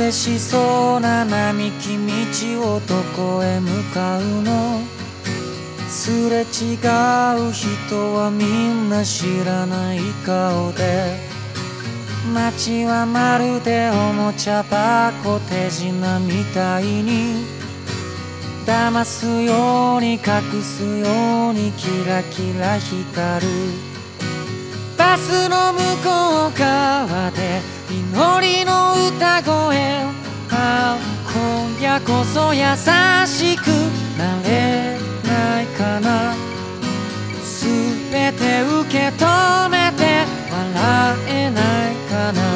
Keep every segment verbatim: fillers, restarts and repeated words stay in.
嬉しそうな並木道をどこへ向かうの？すれ違う人はみんな知らない顔で、街はまるでおもちゃ箱手品みたいに、騙すように隠すようにキラキラ光る。バスの向こう側で祈りの歌声、ああ今夜こそ優しくなれないかな。すべて受け止めて笑えないかな。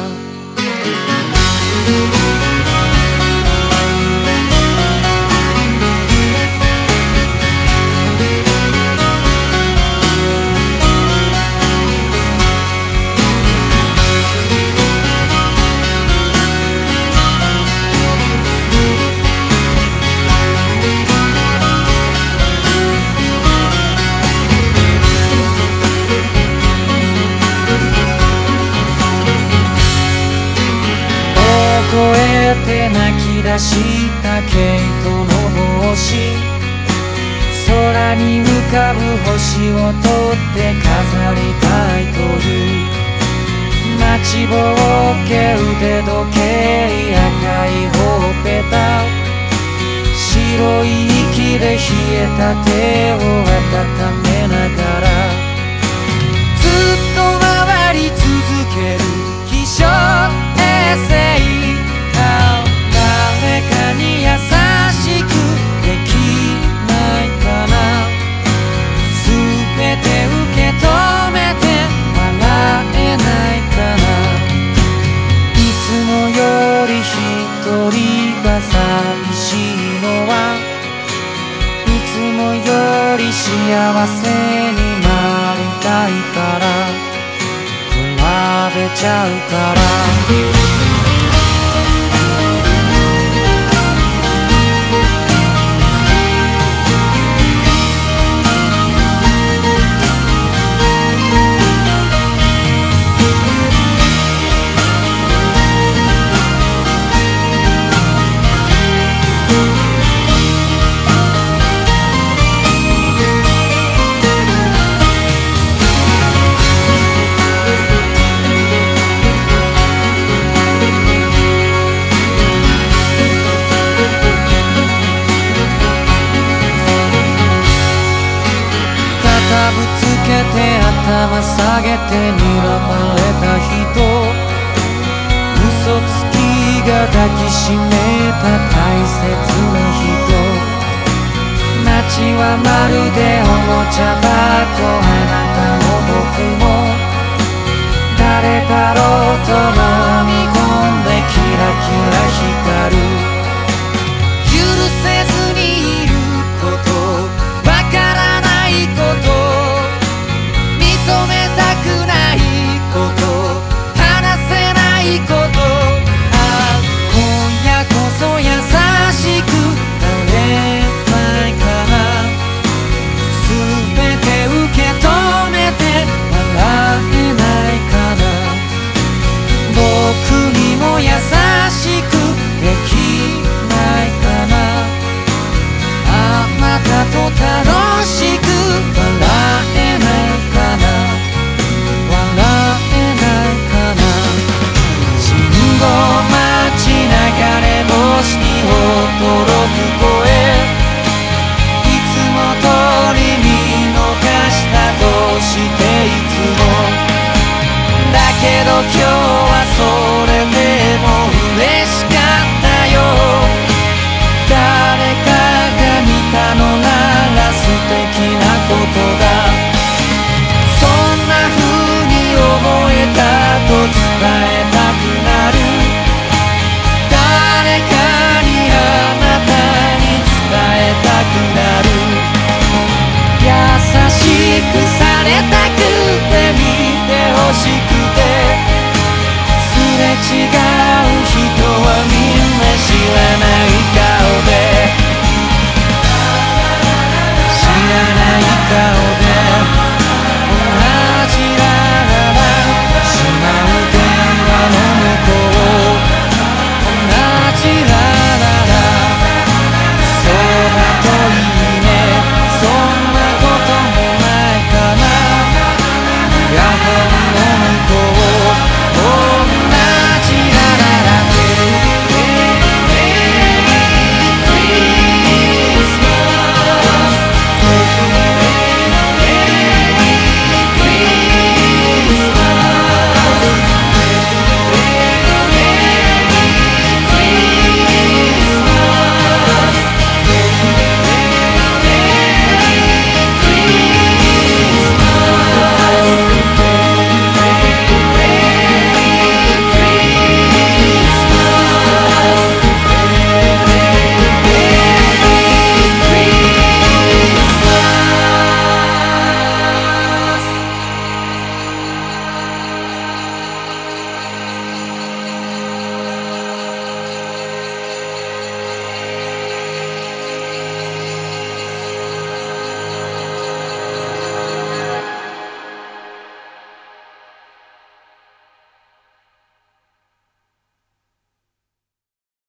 泣き出した毛糸の帽子、空に浮かぶ星を取って飾りたいという待ちぼうけ、腕時計赤いほっぺた、白い息で冷えた手を温めながら、ずっと回り続ける気象衛星、誰かに優しくできないかな。すべて受け止めて笑えないかな。いつもより一人が寂しいのは、いつもより幸せになりたいから、比べちゃうから。ぶつけて頭下げて睨まれた人、嘘つきが抱きしめた大切な人、街はまるでおもちゃ箱、あなたも僕も誰だろうと飲み込んでキラキラ光る。許せずにいること、わからないこと、認めたくないこと、話せないこと、ああ今夜こそ優しくなれないかな。すべて受け止めて笑えないかな。僕にも優しくできないかな。あなたと楽しく笑えないかな。星に驚く声、いつも通り見逃したとしていつもだけど今日